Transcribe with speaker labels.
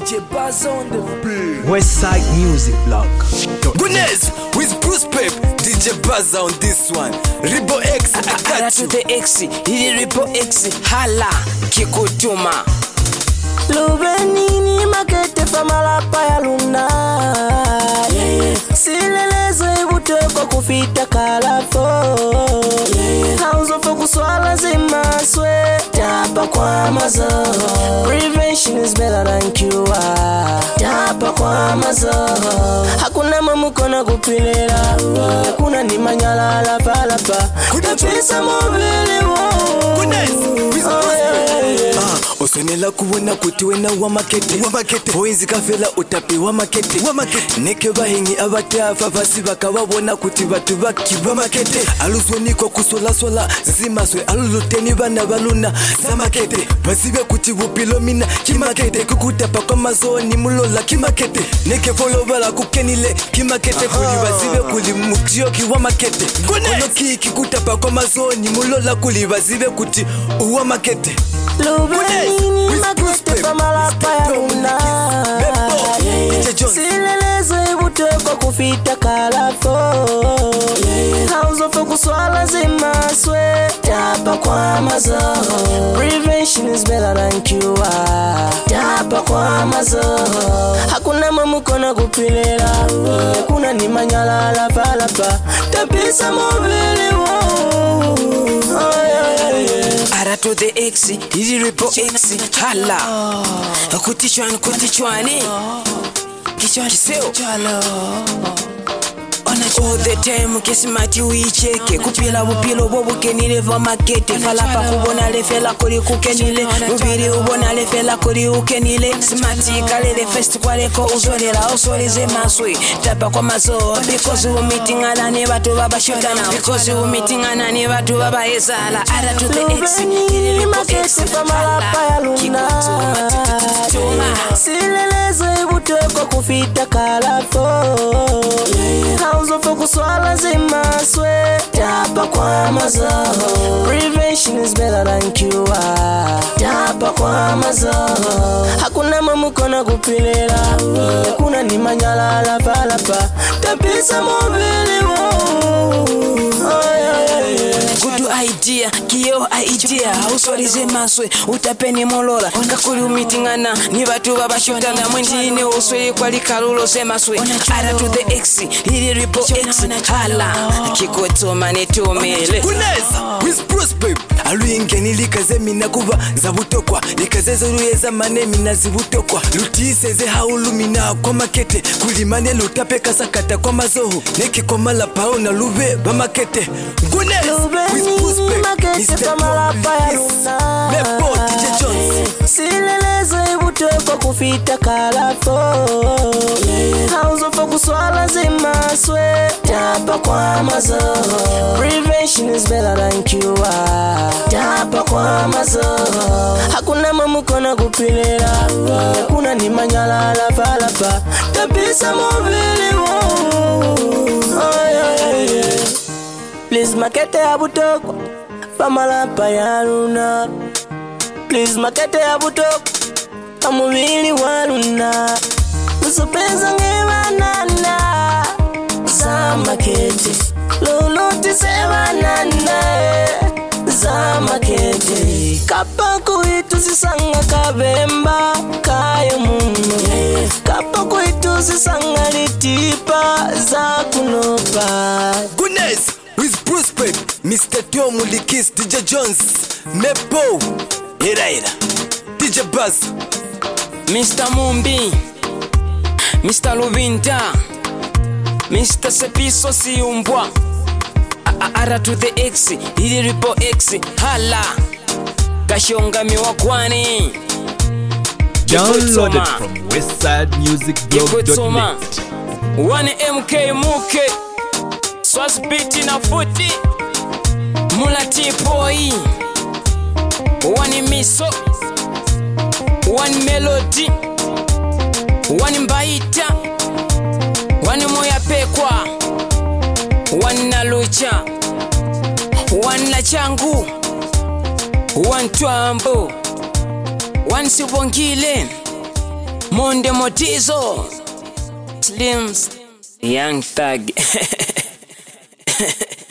Speaker 1: DJ Buzz on the beat.
Speaker 2: Westside Music Blog.
Speaker 3: Goodness, with Bruce Pep, DJ Buzz on this one. Ribo X, I got you.
Speaker 1: To the X, ili Ribo X, hala, kikutuma. Lubenini makete famalapa ya luna. Silelezo ibuteko kufita kalafo. Hauzo fokuswala zimaswe. Tapa kwa mazo. Prevention is better than cure. Tapa kwa mazo. Hakuna mamukona kupilera. Hakuna ni manyala lapa lapa. Tapisa mobile wo.
Speaker 3: Goodness, with Osenela kuwona kutiwe na wamakete Hoinzi kafela utapi wamakete Neke bahingi abatafa fasi bakababona kuti batu baki wamakete Aluswe niko kusola zimaswe aluluteni bana baluna zamakete Basibe kuti bupilomina kimakete Kukutapa kwa mazoni mulola kimakete Neke foyo bala kukenile kimakete Kuli basibe kuli mutio kiwamakete Kono kiki kutapa kwa mazoni mulola kuli basibe kuti uwamakete
Speaker 1: Lubenini makete famalapa ya luna. Silelezo ibuteko kufita kalafo. Hauzo fokuswala zimaswe. Tapa kwa mazo. Prevention is better than cure. Tapa kwa mazo. Hakuna mamukona kupilera. Hakuna ni manyala lapa lapa. Tapisa mobile wo. Ara to the X, ili Ribo X, hala. Kutichwani kichwani seo. All the time kesimati uicheke kupila bupilo bobukenile va makete falapa kubona lefela kuri kukenile mubiri ubona lefela kuri ukenile smati kalele fest kwaleko uzolera osolize maswe tapa kwa mazo because we meeting anani batu babashotana because we meeting anani batu babayezala ara to the X ili makete famalapa ya luna silelezo ibuteko kufita kalafo Hauzo fokuswala zimaswe Tapa kwa mazo Prevention is better than cure Tapa kwa mazo Hakuna mamukona kupilera Hakuna ni manyala lapa lapa Tapisa mobile wo Good idea, kiyo idea Uswalize maswe, utapeni molola Kakuli umitingana, ni batu babashotana Mwendine uswe kwa likalulo semaswe Ara to the X, ili Ribo X hala, kikotoma netumele
Speaker 3: Goodness, with Bruce Pep Aluinge nilikaze minakuba zabutokwa Likazeze ruyeza mane minazibutokwa Lutiseze haulumina kwa makete Kulimane lutape kasakata kwa mazoho Neki kwa malapao na lube bamakete Goodness, with Bruce Pep Mr. Tom Mepo, DJ Jones
Speaker 1: Silelezo ibuteko kufita kalafo Hauzo fokuswala zimaswe Tapa kwa mazo Prevention is better than cure Tapa kwa mazo Hakuna mamukona kupilera Hakuna ni manyala lapa lapa Tapisa mobile wo Please makete ya butoko Famalapa ya luna Please makete ya butoko Amubili wa luna Usupeza ngewa nana Za makete Luluti sewa nana Za makete Kapaku itu sisanga kabemba Kayo muno Kapaku itu sisanga litipa Za kunopa
Speaker 3: Goodness, with Bruce Pep Mr. Tom Likis, DJ Jones Mepo, Ira DJ Buzz
Speaker 1: Mr. Mumbi Mr. Luvinta Mr. Sepiso Siumbwa Ara to the X, ili Ribo X hala Kashonga miwakwani
Speaker 2: Downloaded from westsidemusicblog.net.
Speaker 1: 1MK Muke Swazbiti na futi Mulati Poi 1 Miso 1 Melody 1 Mbaita 1 Moya Pekwa 1 Nalucha 1 Lachangu 1 Twambo 1 Sibongile Monde Motizo Slims Young Thug